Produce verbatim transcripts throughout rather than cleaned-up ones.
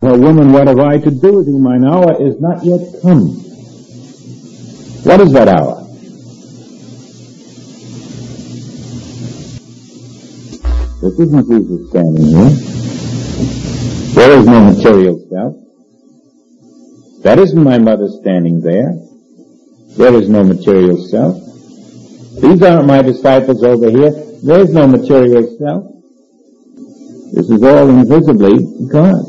O woman, what have I to do with you? Mine hour is not yet come. What is that hour? This isn't Jesus standing here. There is no material self. That isn't my mother standing there. There is no material self. These aren't my disciples over here. There is no material self. This is all invisibly God.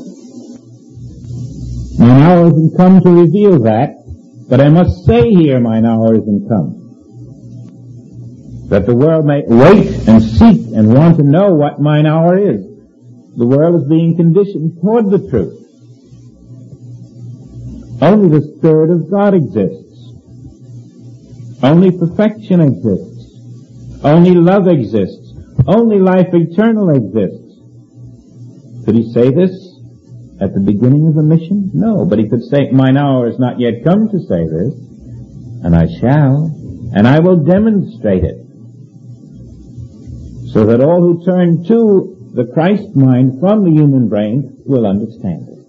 Mine hour isn't come to reveal that, but I must say here mine hour isn't come. That the world may wait and seek and want to know what mine hour is. The world is being conditioned toward the truth. Only the Spirit of God exists. Only perfection exists. Only love exists. Only life eternal exists. Could he say this at the beginning of the mission? No, but he could say, mine hour is not yet come to say this, and I shall, and I will demonstrate it, so that all who turn to the Christ mind from the human brain will understand it.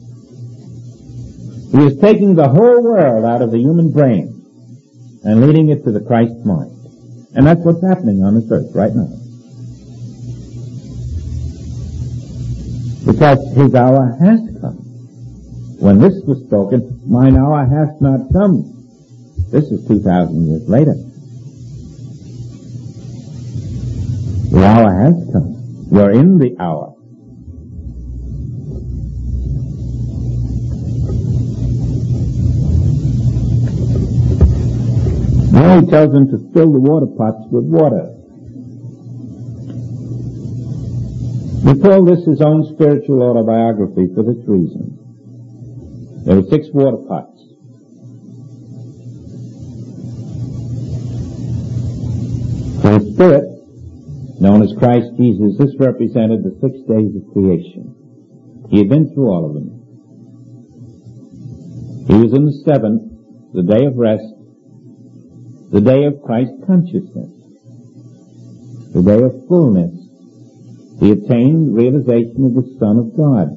He is taking the whole world out of the human brain and leading it to the Christ mind. And that's what's happening on this earth right now. Because his hour has come. When this was spoken, mine hour hath not come. This is two thousand years later. The hour has come. We're in the hour. Now he tells them to fill the water pots with water. We call this his own spiritual autobiography for this reason. There were six water pots. For the Spirit, known as Christ Jesus, this represented the six days of creation. He had been through all of them. He was in the seventh, the day of rest, the day of Christ consciousness, the day of fullness, the attained realization of the Son of God.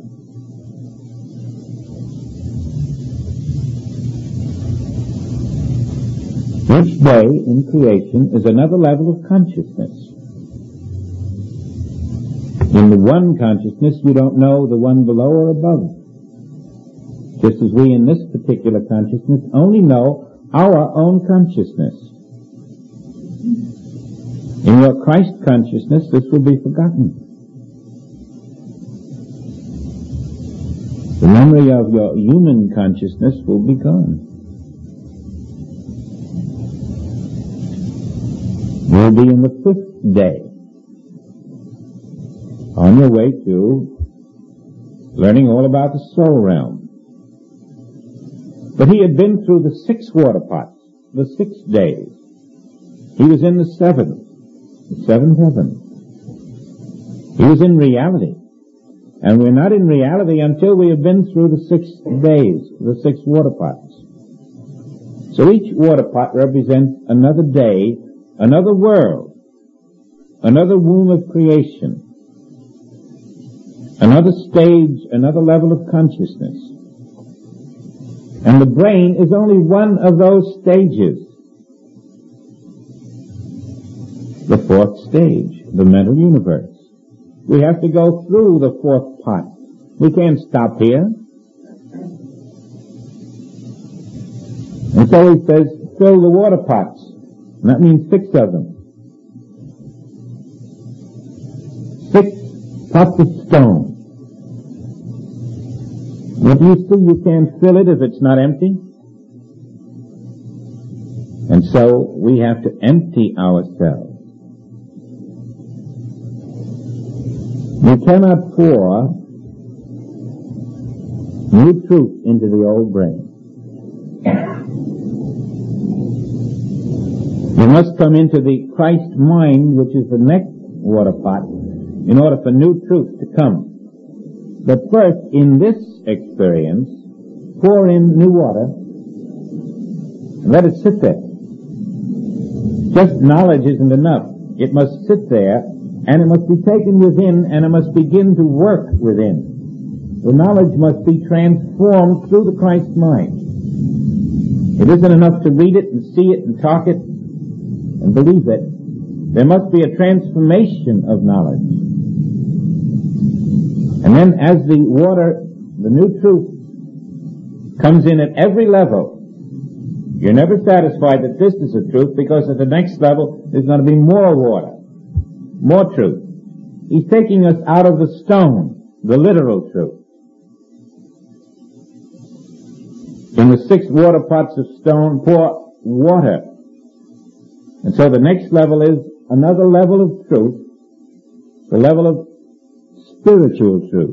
Each day in creation is another level of consciousness. In the one consciousness, you don't know the one below or above. Just as we in this particular consciousness only know our own consciousness. In your Christ consciousness, this will be forgotten. The memory of your human consciousness will be gone. You'll be in the fifth day, on your way to learning all about the soul realm. But he had been through the six water pots, the six days. He was in the seventh, the seventh heaven. He was in reality. And we're not in reality until we have been through the six days, the six water pots. So each water pot represents another day, another world, another womb of creation, another stage, another level of consciousness. And the brain is only one of those stages. The fourth stage, the mental universe. We have to go through the fourth pot. We can't stop here. And so he says, fill the water pots. And that means six of them. Six pots of stone. What you see, you can't fill it if it's not empty. And so we have to empty ourselves. You cannot pour new truth into the old brain. You must come into the Christ mind, which is the next water pot, in order for new truth to come. But first, in this experience, pour in new water and let it sit there. Just knowledge isn't enough. It must sit there, and it must be taken within, and it must begin to work within. The knowledge must be transformed through the Christ mind. It isn't enough to read it and see it and talk it and believe it. There must be a transformation of knowledge. And then as the water, the new truth, comes in at every level, you're never satisfied that this is the truth, because at the next level there's going to be more water, more truth. He's taking us out of the stone, the literal truth. In the six water pots of stone, pour water. And so the next level is another level of truth, the level of spiritual truth,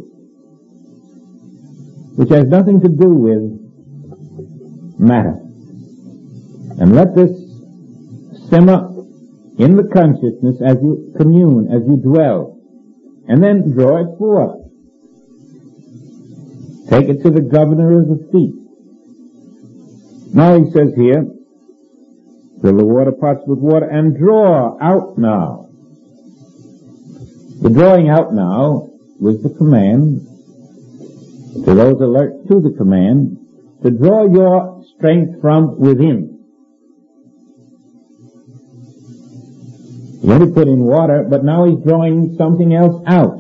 which has nothing to do with matter. And let this simmer in the consciousness as you commune, as you dwell, and then draw it forth. Take it to the governor of the feast. Now he says here, fill the water pots with water and draw out now. The drawing out now was the command to those alert to the command to draw your strength from within. He only put in water, but now he's drawing something else out.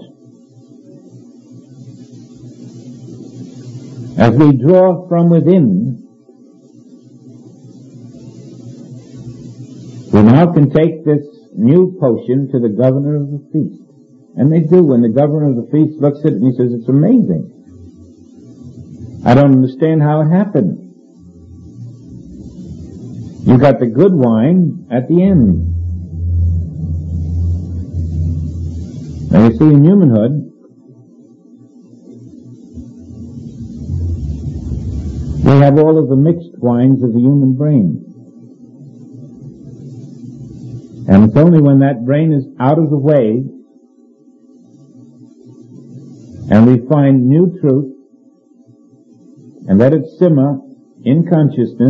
As we draw from within, we now can take this new potion to the governor of the feast. And they do. When the governor of the feast looks at it and he says, it's amazing. I don't understand how it happened. You got the good wine at the end. Now you see, in humanhood, we have all of the mixed wines of the human brain. And it's only when that brain is out of the way and we find new truth and let it simmer in consciousness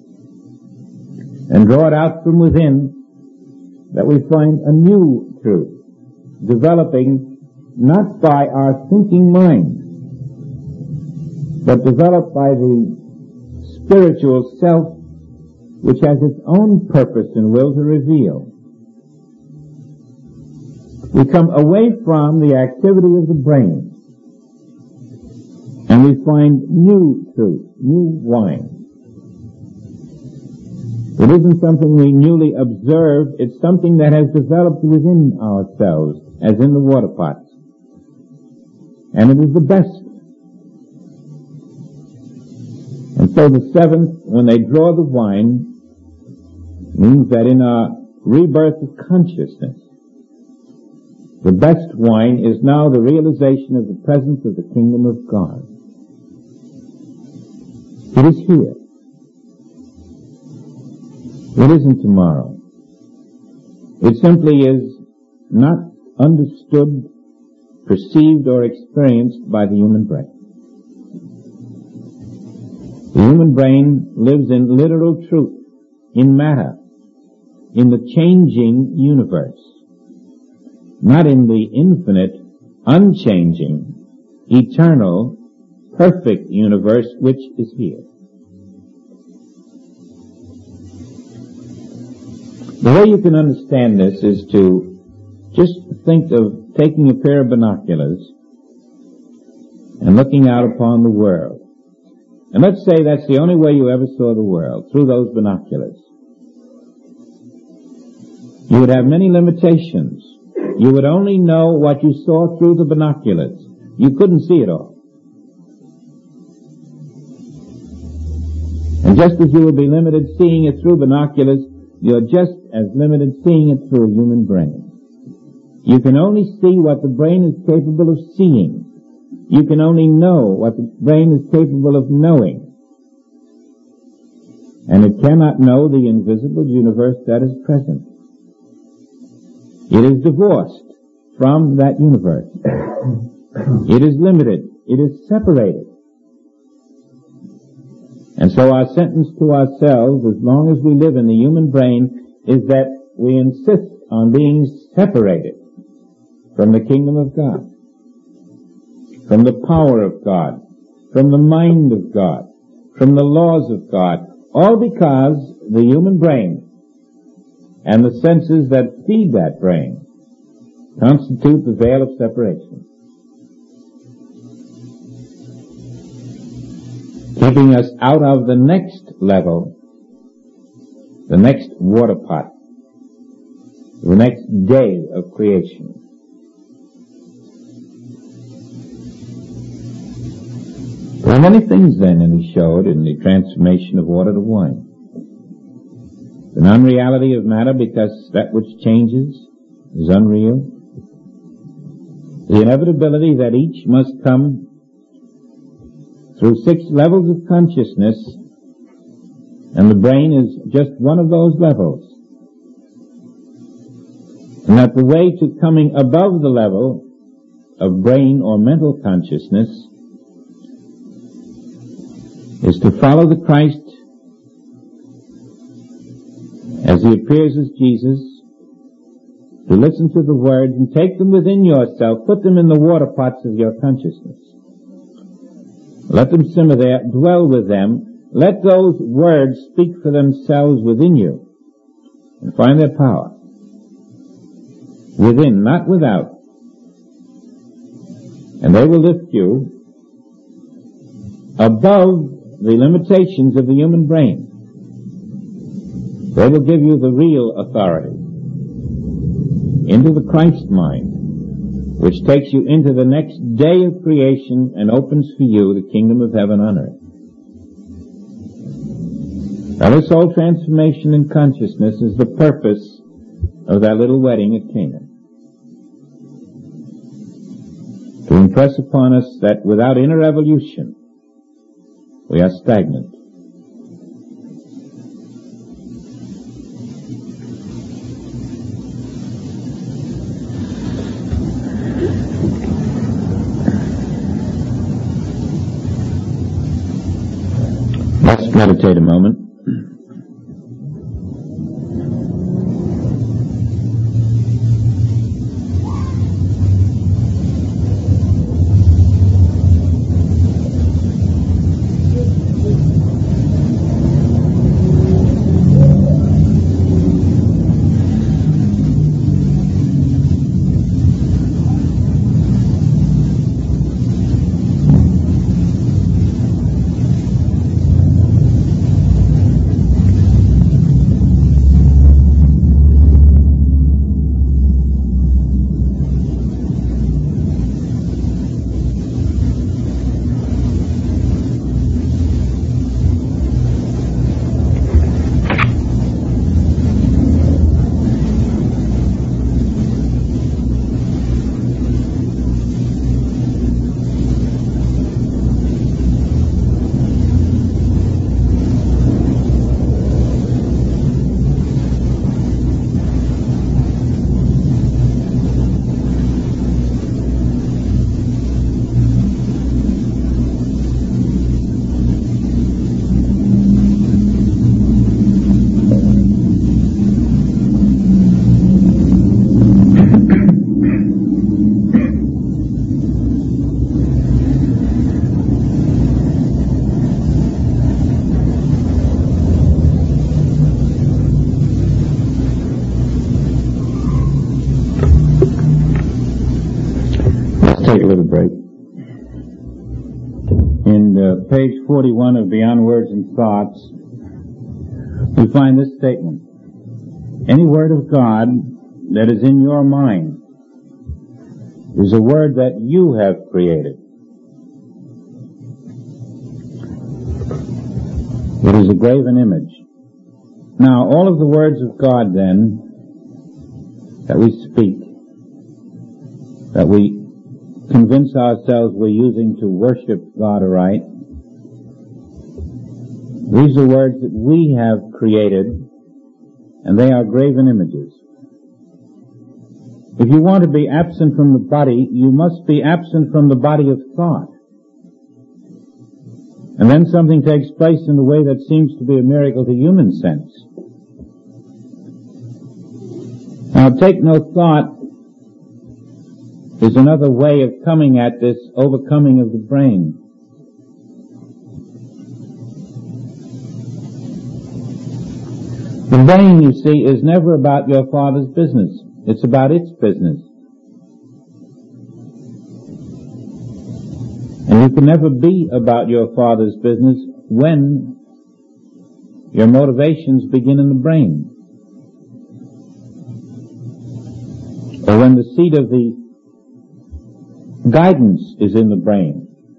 and draw it out from within that we find a new truth developing not by our thinking mind but developed by the spiritual self which has its own purpose and will to reveal. We come away from the activity of the brain and we find new truth, new wine. It isn't something we newly observe, it's something that has developed within ourselves, as in the water pots. And it is the best. And so the seventh, when they draw the wine, means that in our rebirth of consciousness, the best wine is now the realization of the presence of the kingdom of God. It is here. It isn't tomorrow. It simply is not understood, perceived, or experienced by the human brain. The human brain lives in literal truth, in matter, in the changing universe, not in the infinite, unchanging, eternal, perfect universe which is here. The way you can understand this is to just think of taking a pair of binoculars and looking out upon the world. And let's say that's the only way you ever saw the world, through those binoculars. You would have many limitations. You would only know what you saw through the binoculars. You couldn't see it all. And just as you would be limited seeing it through binoculars, you're just as limited seeing it through a human brain. You can only see what the brain is capable of seeing. You can only know what the brain is capable of knowing. And it cannot know the invisible universe that is present. It is divorced from that universe. It is limited. It is separated. And so our sentence to ourselves, as long as we live in the human brain, is that we insist on being separated from the kingdom of God. from the power of God, from the mind of God, from the laws of God, all because the human brain and the senses that feed that brain constitute the veil of separation, keeping us out of the next level, the next water pot, the next day of creation. There are many things then, and he showed, in the transformation of water to wine. The non-reality of matter, because that which changes is unreal. The inevitability that each must come through six levels of consciousness, and the brain is just one of those levels. And that the way to coming above the level of brain or mental consciousness is to follow the Christ as he appears as Jesus, to listen to the words and take them within yourself, put them in the water pots of your consciousness. Let them simmer there, dwell with them, let those words speak for themselves within you, and find their power. Within, not without. And they will lift you above the limitations of the human brain. They will give you the real authority into the Christ mind, which takes you into the next day of creation and opens for you the kingdom of heaven on earth. Now this whole transformation in consciousness is the purpose of that little wedding at Cana. To impress upon us that without inner evolution, we are stagnant. Let's meditate a moment. Take a little break. In uh, page forty-one of Beyond Words and Thoughts, we find this statement. Any word of God that is in your mind is a word that you have created. It is a graven image. Now, all of the words of God, then, that we speak, that we convince ourselves we're using to worship God aright, these are words that we have created, and they are graven images. If you want to be absent from the body, you must be absent from the body of thought. And then something takes place in a way that seems to be a miracle to human sense. Now, take no thought is There's another way of coming at this overcoming of the brain. The brain, you see, is never about your father's business. It's about its business. And you can never be about your father's business when your motivations begin in the brain. Or when the seat of the guidance is in the brain.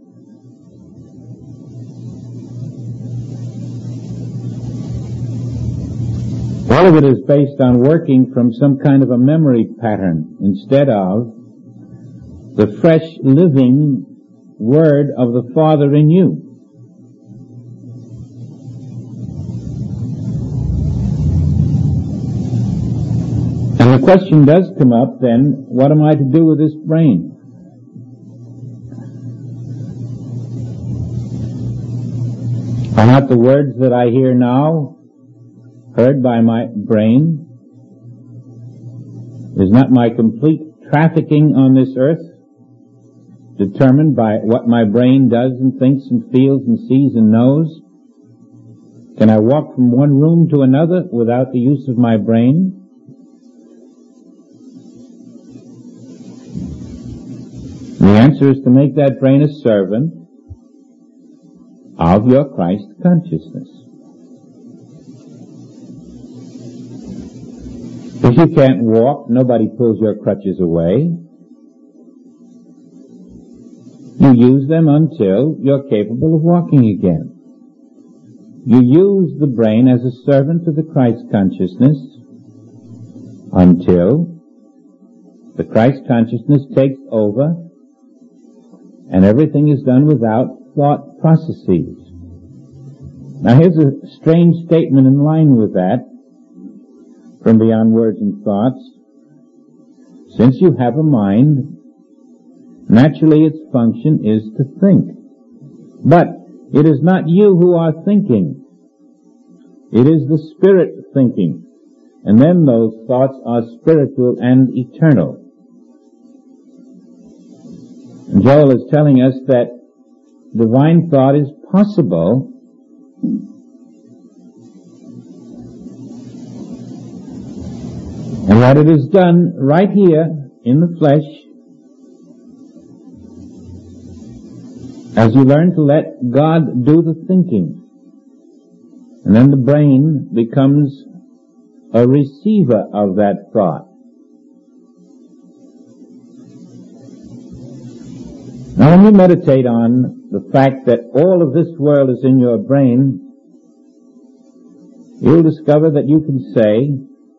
All of it is based on working from some kind of a memory pattern instead of the fresh, living word of the Father in you. And the question does come up then, what am I to do with this brain? Are not the words that I hear now heard by my brain? Is not my complete trafficking on this earth determined by what my brain does and thinks and feels and sees and knows? Can I walk from one room to another without the use of my brain? The answer is to make that brain a servant of your Christ consciousness. If you can't walk, nobody pulls your crutches away. You use them until you're capable of walking again. You use the brain as a servant to the Christ consciousness until the Christ consciousness takes over and everything is done without thought processes. Now here's a strange statement in line with that from Beyond Words and Thoughts. Since you have a mind, naturally its function is to think. But it is not you who are thinking. It is the Spirit thinking. And then those thoughts are spiritual and eternal. And Joel is telling us that divine thought is possible and that it is done right here in the flesh as you learn to let God do the thinking. And then the brain becomes a receiver of that thought. Now when you meditate on the fact that all of this world is in your brain, you'll discover that you can say,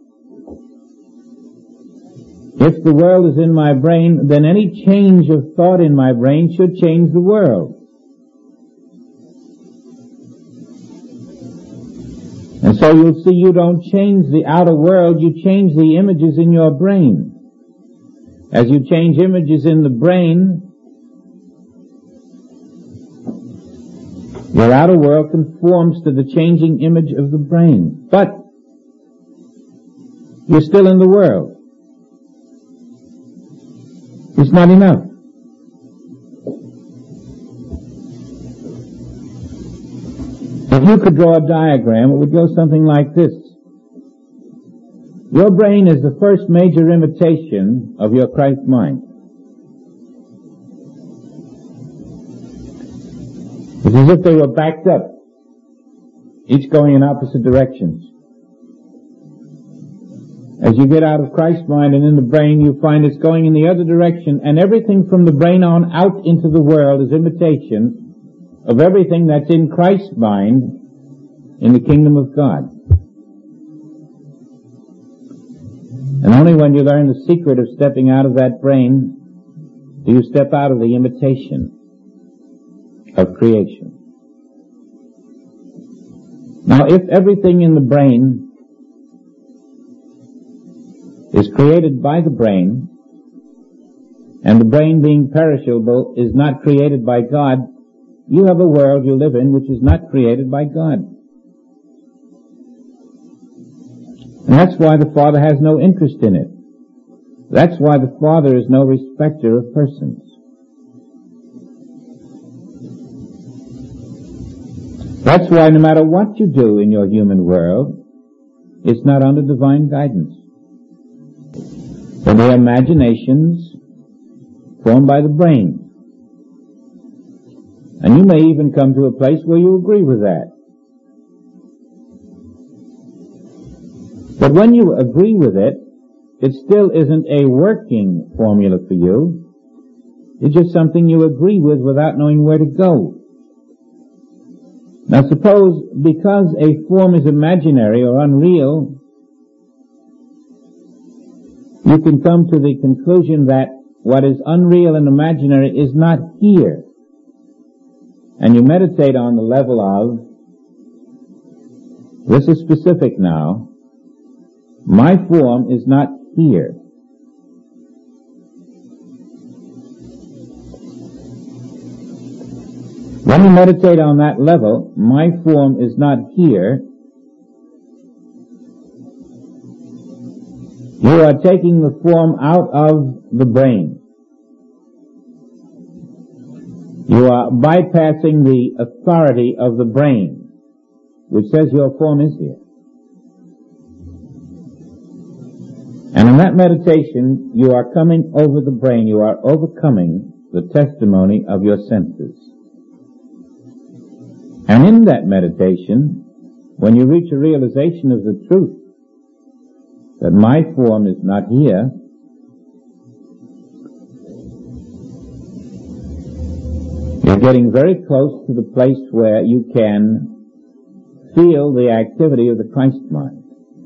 if the world is in my brain, then any change of thought in my brain should change the world. And so you'll see you don't change the outer world, you change the images in your brain. As you change images in the brain, your outer world conforms to the changing image of the brain. But you're still in the world. It's not enough. If you could draw a diagram, it would go something like this. Your brain is the first major imitation of your Christ mind. It's as if they were backed up, each going in opposite directions. As you get out of Christ's mind and in the brain, you find it's going in the other direction, and everything from the brain on out into the world is imitation of everything that's in Christ's mind in the kingdom of God. And only when you learn the secret of stepping out of that brain do you step out of the imitation of creation. Now, if everything in the brain is created by the brain, and the brain being perishable is not created by God, you have a world you live in which is not created by God. And that's why the Father has no interest in it. That's why the Father is no respecter of persons. That's why no matter what you do in your human world, it's not under divine guidance. But the imaginations formed by the brain. And you may even come to a place where you agree with that. But when you agree with it, it still isn't a working formula for you. It's just something you agree with without knowing where to go. Now suppose, because a form is imaginary or unreal, you can come to the conclusion that what is unreal and imaginary is not here. And you meditate on the level of, this is specific now, my form is not here. When you meditate on that level, my form is not here, you are taking the form out of the brain. You are bypassing the authority of the brain, which says your form is here. And in that meditation, you are coming over the brain, you are overcoming the testimony of your senses. And in that meditation, when you reach a realization of the truth, that my form is not here, you're getting very close to the place where you can feel the activity of the Christ mind.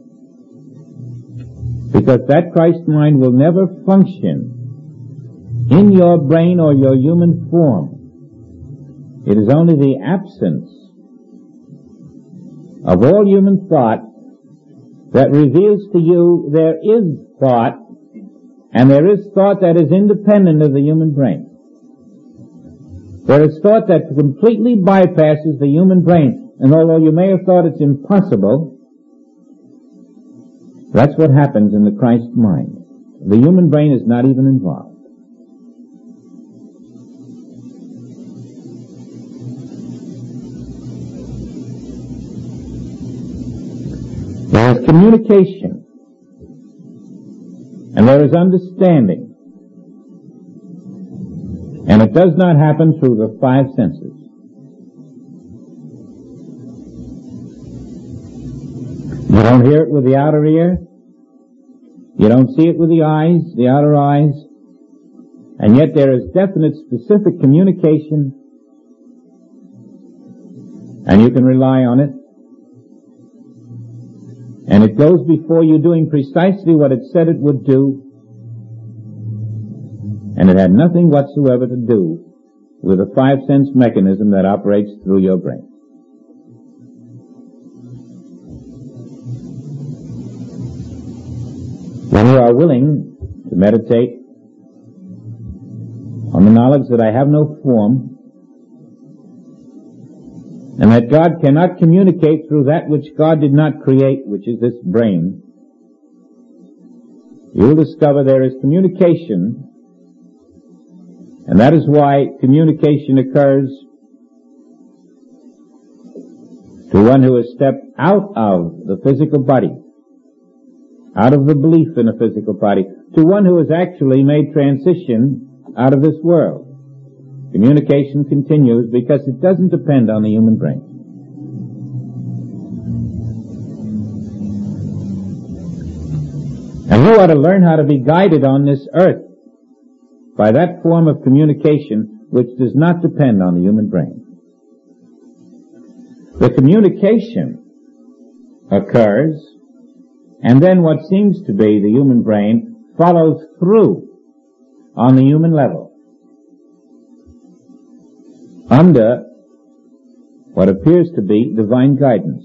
Because that Christ mind will never function in your brain or your human form. It is only the absence of all human thought that reveals to you there is thought, and there is thought that is independent of the human brain. There is thought that completely bypasses the human brain, and although you may have thought it's impossible, that's what happens in the Christ mind. The human brain is not even involved. There is communication, and there is understanding, and it does not happen through the five senses. You don't hear it with the outer ear, you don't see it with the eyes, the outer eyes, and yet there is definite specific communication, and you can rely on it. And it goes before you doing precisely what it said it would do, and it had nothing whatsoever to do with the five sense mechanism that operates through your brain. When you are willing to meditate on the knowledge that I have no form, and that God cannot communicate through that which God did not create, which is this brain, you will discover there is communication, and that is why communication occurs to one who has stepped out of the physical body, out of the belief in a physical body, to one who has actually made transition out of this world. Communication continues because it doesn't depend on the human brain. And you ought to learn how to be guided on this earth by that form of communication which does not depend on the human brain. The communication occurs, and then what seems to be the human brain follows through on the human level, under what appears to be divine guidance.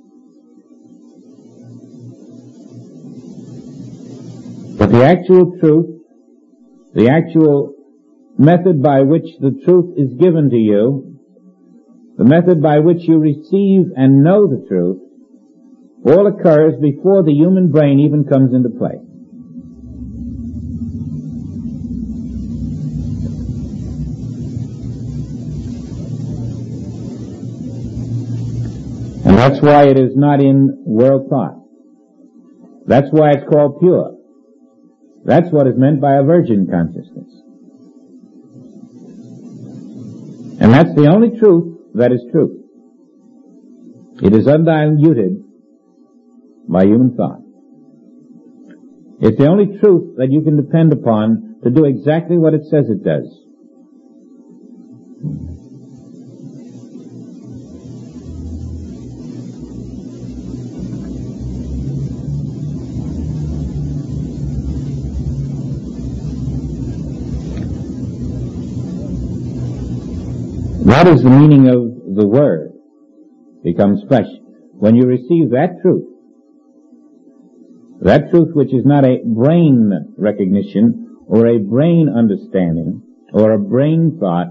But the actual truth, the actual method by which the truth is given to you, the method by which you receive and know the truth, all occurs before the human brain even comes into play. That's why it is not in world thought. That's why it's called pure. That's what is meant by a virgin consciousness. And that's the only truth that is true. It is undiluted by human thought. It's the only truth that you can depend upon to do exactly what it says it does. What is the meaning of the Word becomes flesh? When you receive that truth, that truth which is not a brain recognition or a brain understanding or a brain thought,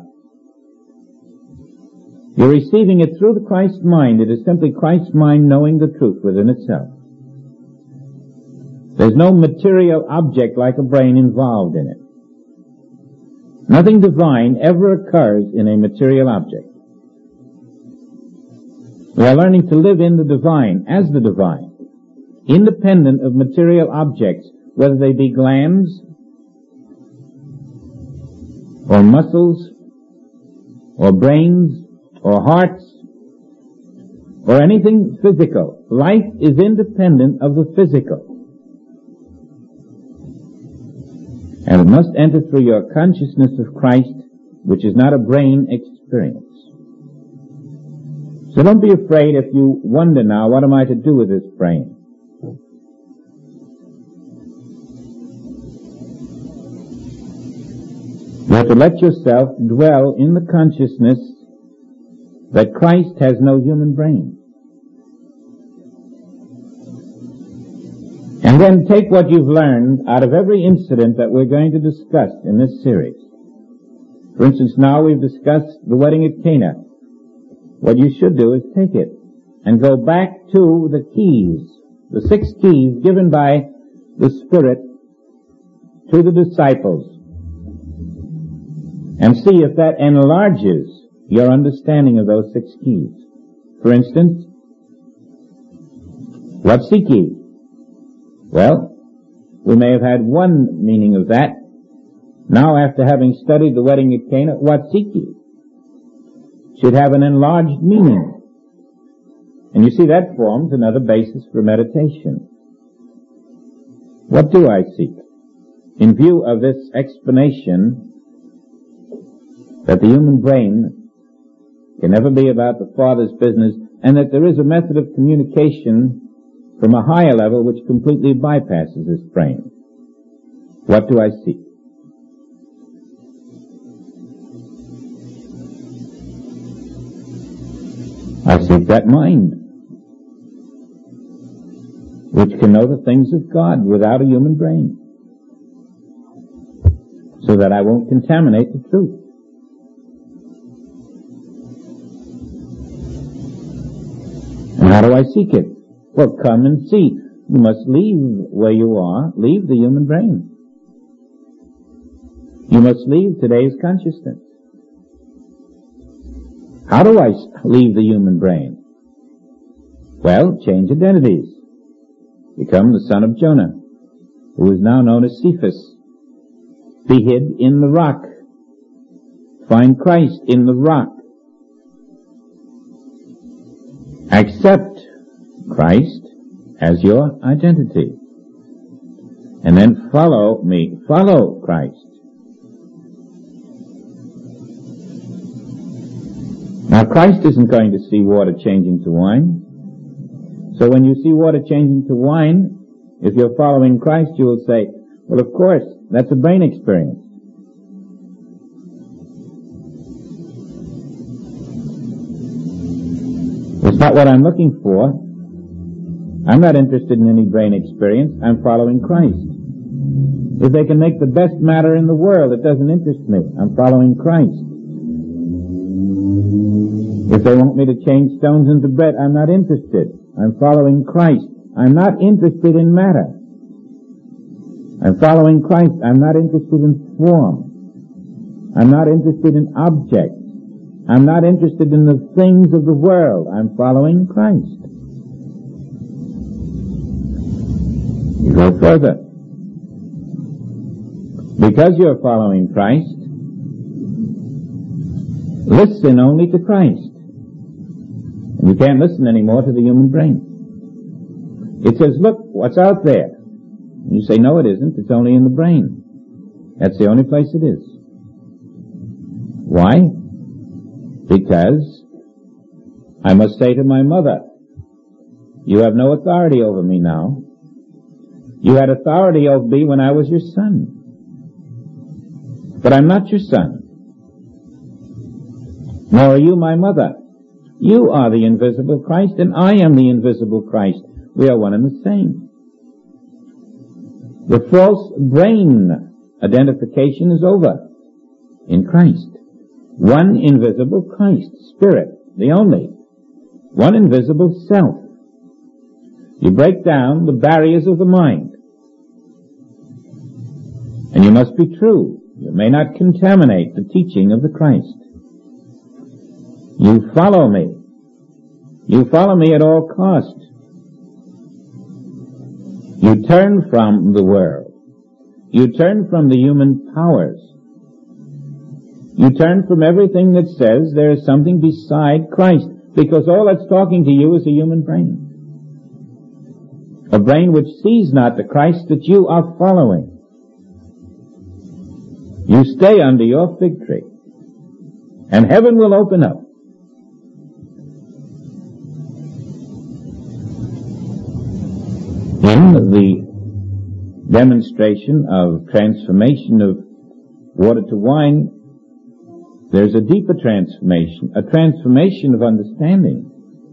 you're receiving it through the Christ mind. It is simply Christ's mind knowing the truth within itself. There's no material object like a brain involved in it. Nothing divine ever occurs in a material object. We are learning to live in the divine, as the divine, independent of material objects, whether they be glands, or muscles, or brains, or hearts, or anything physical. Life is independent of the physical. And it must enter through your consciousness of Christ, which is not a brain experience. So don't be afraid if you wonder now, what am I to do with this brain? You have to let yourself dwell in the consciousness that Christ has no human brain. And then take what you've learned out of every incident that we're going to discuss in this series. For instance, now we've discussed the wedding at Cana. What you should do is take it and go back to the keys, the six keys given by the Spirit to the disciples, and see if that enlarges your understanding of those six keys. For instance, what's the key? Well, we may have had one meaning of that. Now, after having studied the wedding at Cana, Watsiki should have an enlarged meaning. And you see, that forms another basis for meditation. What do I seek? In view of this explanation that the human brain can never be about the Father's business, and that there is a method of communication from a higher level which completely bypasses this brain. What do I seek? I seek that mind, which can know the things of God without a human brain, so that I won't contaminate the truth. And how do I seek it? Well, come and see. You must leave where you are, leave the human brain. You must leave today's consciousness. How do I leave the human brain? Well, change identities. Become the son of Jonah, who is now known as Cephas. Be hid in the rock. Find Christ in the rock. Accept Christ as your identity. And then follow me. Follow Christ. Now, Christ isn't going to see water changing to wine. So when you see water changing to wine, if you're following Christ, you will say, well, of course, that's a brain experience. It's not what I'm looking for. I'm not interested in any brain experience. I'm following Christ. If they can make the best matter in the world, it doesn't interest me. I'm following Christ. If they want me to change stones into bread, I'm not interested. I'm following Christ. I'm not interested in matter. I'm following Christ. I'm not interested in form. I'm not interested in objects. I'm not interested in the things of the world. I'm following Christ. You go further. Because you're following Christ, listen only to Christ. And you can't listen anymore to the human brain. It says, look, what's out there? And you say, no, it isn't. It's only in the brain. That's the only place it is. Why? Because I must say to my mother, you have no authority over me now. You had authority over me when I was your son. But I'm not your son. Nor are you my mother. You are the invisible Christ, and I am the invisible Christ. We are one and the same. The false brain identification is over in Christ. One invisible Christ, Spirit, the only. One invisible self. You break down the barriers of the mind. And you must be true. You may not contaminate the teaching of the Christ. You follow me. You follow me at all cost. You turn from the world. You turn from the human powers. You turn from everything that says there is something beside Christ, because all that's talking to you is a human brain. A brain which sees not the Christ that you are following. You stay under your fig tree, and heaven will open up. In the demonstration of transformation of water to wine, there's a deeper transformation, a transformation of understanding.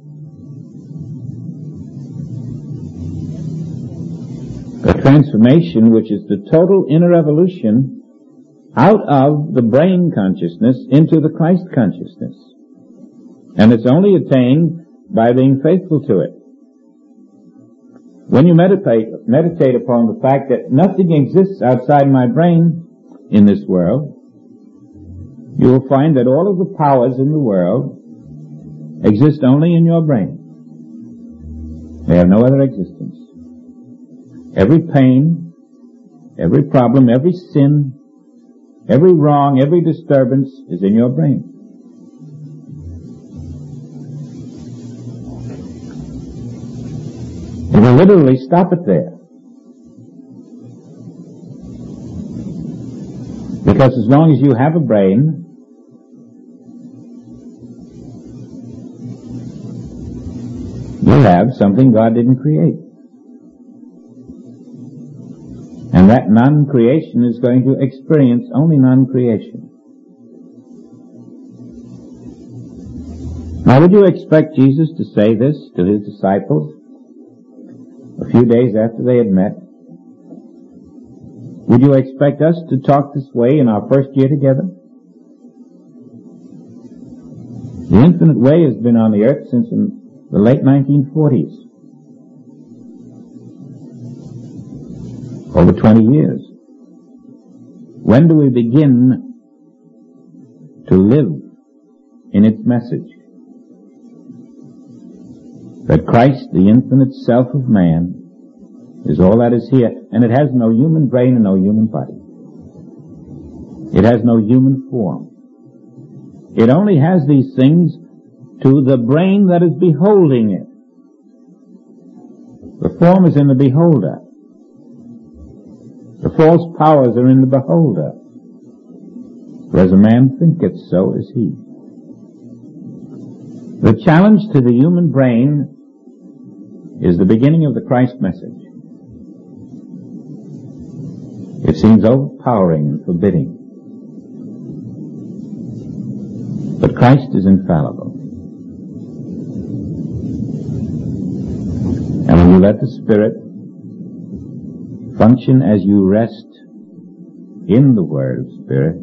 A transformation which is the total inner evolution out of the brain consciousness into the Christ consciousness. And it's only attained by being faithful to it. When you meditate, meditate upon the fact that nothing exists outside my brain in this world, you will find that all of the powers in the world exist only in your brain. They have no other existence. Every pain, every problem, every sin, every wrong, every disturbance is in your brain. It will literally stop it there. Because as long as you have a brain, you have something God didn't create. And that non-creation is going to experience only non-creation. Now, would you expect Jesus to say this to his disciples a few days after they had met? Would you expect us to talk this way in our first year together? The infinite way has been on the earth since the late nineteen forties. Over twenty years. When do we begin to live in its message? That Christ, the infinite self of man, is all that is here, and it has no human brain and no human body. It has no human form. It only has these things to the brain that is beholding it. The form is in the beholder. The false powers are in the beholder. For as a man thinketh, so is he. The challenge to the human brain is the beginning of the Christ message. It seems overpowering and forbidding. But Christ is infallible. And when you let the Spirit function as you rest in the Word of Spirit,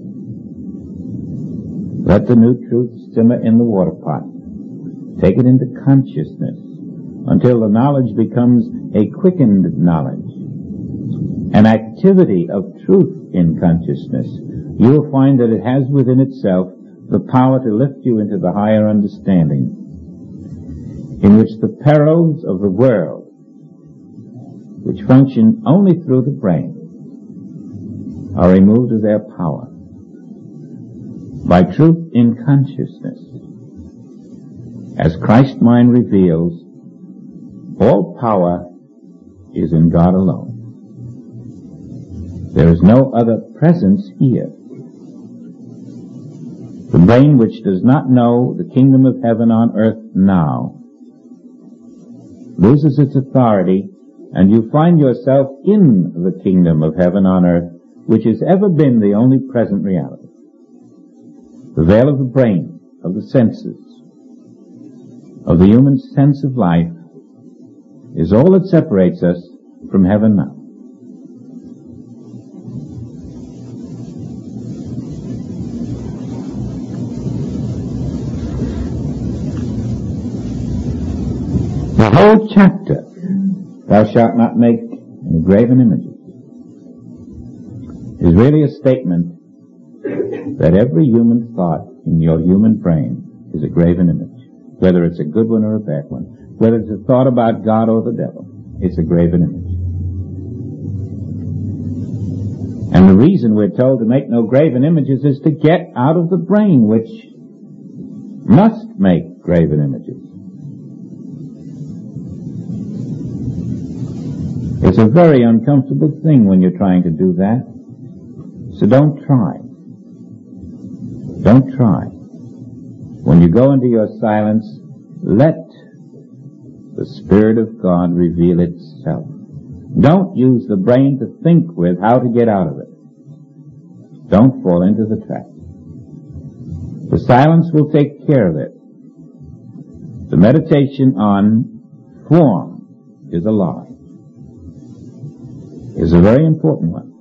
let the new truth simmer in the water pot. Take it into consciousness until the knowledge becomes a quickened knowledge, an activity of truth in consciousness. You will find that it has within itself the power to lift you into the higher understanding, in which the perils of the world, which function only through the brain, are removed of their power by truth in consciousness. As Christ's mind reveals, all power is in God alone. There is no other presence here. The brain which does not know the kingdom of heaven on earth now loses its authority, and you find yourself in the kingdom of heaven on earth, which has ever been the only present reality. The veil of the brain, of the senses, of the human sense of life, is all that separates us from heaven now. The whole chapter, "Thou shalt not make any graven images," is really a statement that every human thought in your human brain is a graven image. Whether it's a good one or a bad one, whether it's a thought about God or the devil, it's a graven image. And the reason we're told to make no graven images is to get out of the brain, which must make graven images. It's a very uncomfortable thing when you're trying to do that. So don't try. Don't try. When you go into your silence, let the Spirit of God reveal itself. Don't use the brain to think with how to get out of it. Don't fall into the trap. The silence will take care of it. The meditation on form is a lie. Is a very important one.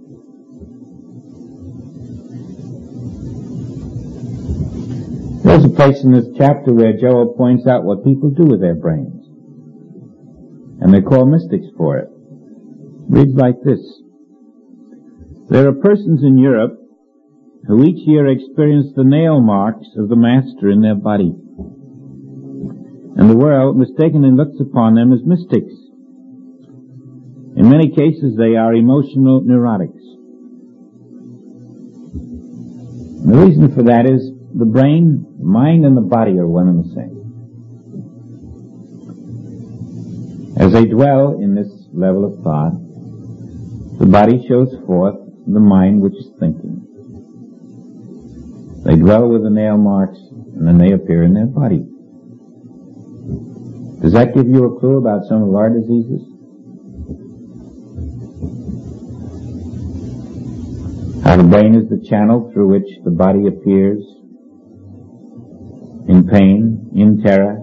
There's a place in this chapter where Joel points out what people do with their brains, and they call mystics for it. It reads like this: there are persons in Europe who each year experience the nail marks of the master in their body, and the world mistakenly looks upon them as mystics. In many cases, they are emotional neurotics. And the reason for that is the brain, mind, and the body are one and the same. As they dwell in this level of thought, the body shows forth the mind which is thinking. They dwell with the nail marks, and then they appear in their body. Does that give you a clue about some of our diseases? How the brain is the channel through which the body appears in pain, in terror,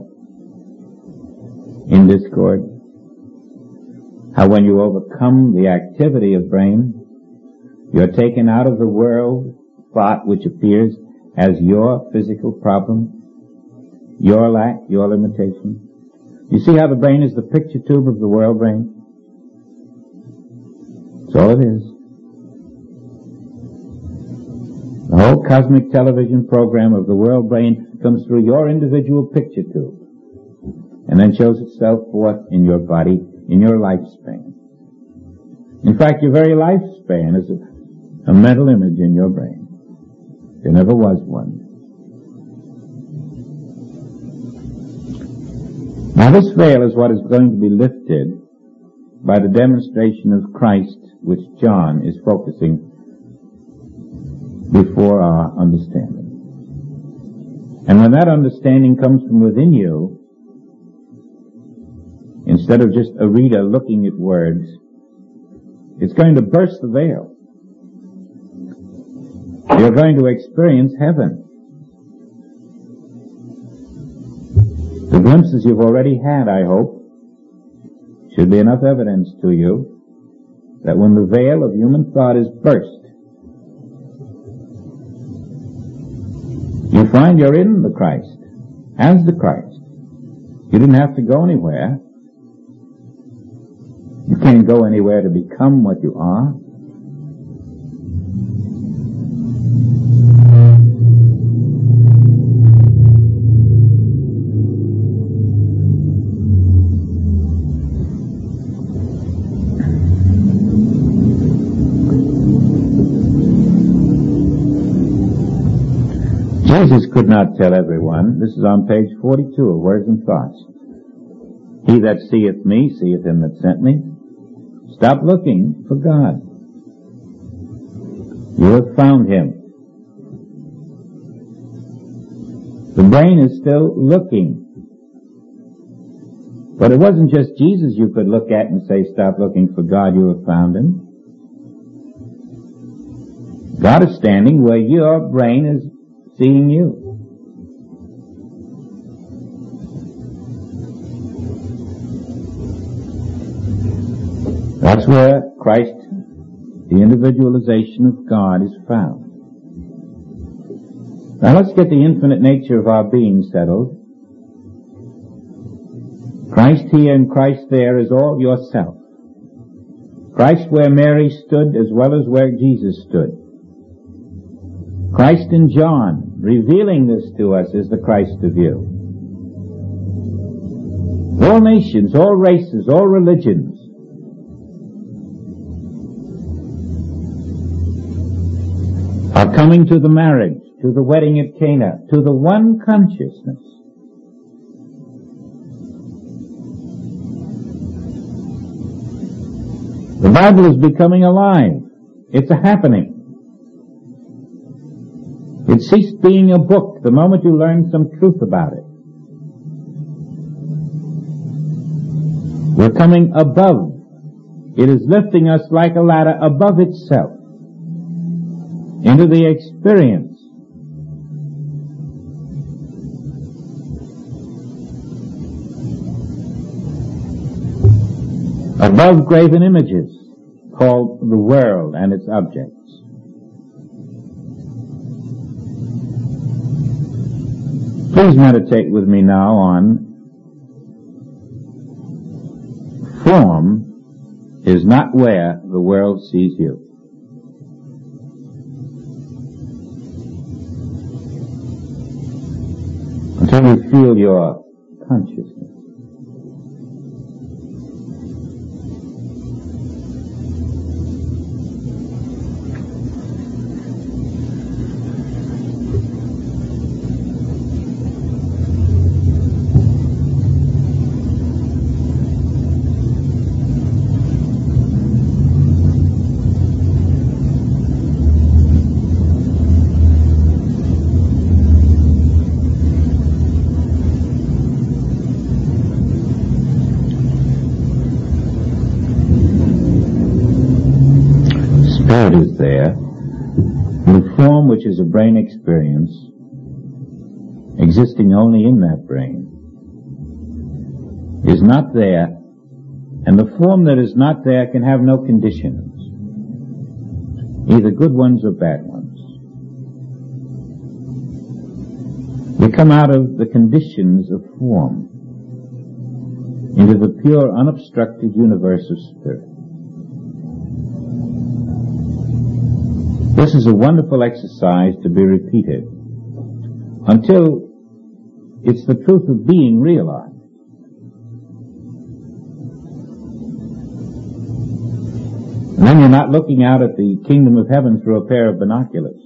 in discord. How when you overcome the activity of brain, you're taken out of the world thought which appears as your physical problem, your lack, your limitation. You see how the brain is the picture tube of the world brain? That's all it is. The whole cosmic television program of the world brain comes through your individual picture tube and then shows itself forth in your body, in your lifespan. In fact, your very lifespan is a, a mental image in your brain. There never was one. Now this veil is what is going to be lifted by the demonstration of Christ, which John is focusing before our understanding. And when that understanding comes from within you, instead of just a reader looking at words, it's going to burst the veil. You're going to experience heaven. The glimpses you've already had, I hope, should be enough evidence to you that when the veil of human thought is burst, you find you're in the Christ, as the Christ. You didn't have to go anywhere. You can't go anywhere to become what you are. Jesus could not tell everyone. This is on page forty-two of Words and Thoughts. He that seeth me, seeth him that sent me. Stop looking for God. You have found him. The brain is still looking. But it wasn't just Jesus you could look at and say, stop looking for God, you have found him. God is standing where your brain is seeing you. That's where Christ, the individualization of God, is found. Now let's get the infinite nature of our being settled. Christ here and Christ there is all yourself. Christ where Mary stood as well as where Jesus stood. Christ in John, revealing this to us, is the Christ of you. All nations, all races, all religions are coming to the marriage, to the wedding at Cana, to the one consciousness. The Bible is becoming alive. It's a happening. It ceased being a book the moment you learned some truth about it. We're coming above. It is lifting us like a ladder above itself into the experience above graven images called the world and its objects. Please meditate with me now on form is not where the world sees you. Until you feel your consciousness. Is there, the form which is a brain experience, existing only in that brain, is not there, and the form that is not there can have no conditions, either good ones or bad ones. We come out of the conditions of form into the pure, unobstructed universe of spirit. This is a wonderful exercise to be repeated until it's the truth of being realized. And then you're not looking out at the kingdom of heaven through a pair of binoculars.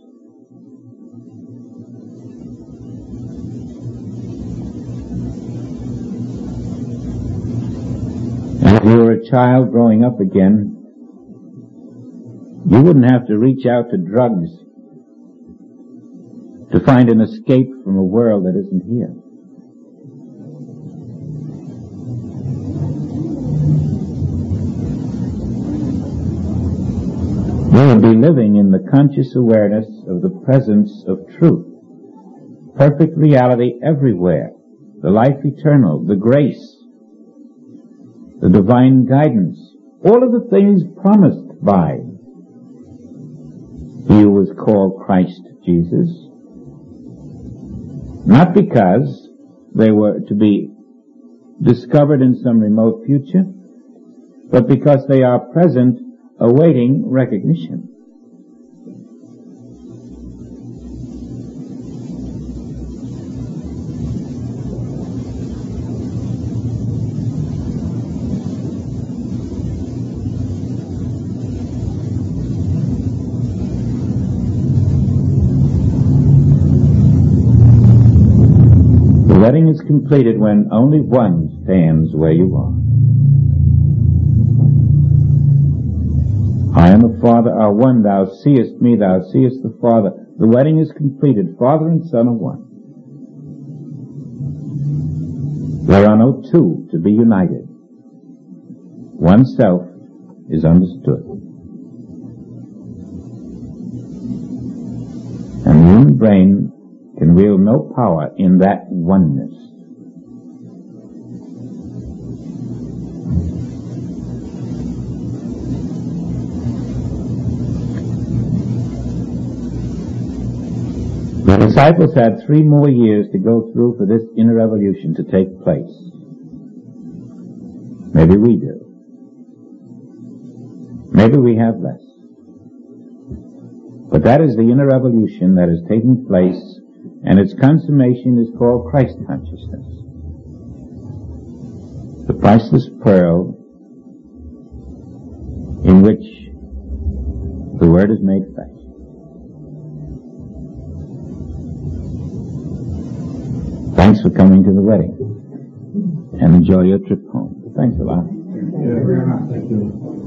And if you were a child growing up again, you wouldn't have to reach out to drugs to find an escape from a world that isn't here. You would be living in the conscious awareness of the presence of truth, perfect reality everywhere, the life eternal, the grace, the divine guidance, all of the things promised by He who was called Christ Jesus, not because they were to be discovered in some remote future, but because they are present, awaiting recognition. completed when only one stands where you are. I am the Father are one. Thou seest me, thou seest the Father. The wedding is completed. Father and Son are one. There are no two to be united. One self is understood. And the human brain can wield no power in that oneness. The disciples had three more years to go through for this inner evolution to take place. Maybe we do. Maybe we have less. But that is the inner evolution that is taking place, and its consummation is called Christ consciousness. The priceless pearl in which the Word is made flesh. Thanks for coming to the wedding, and enjoy your trip home. Thanks a lot. Yeah, very much. Thank you.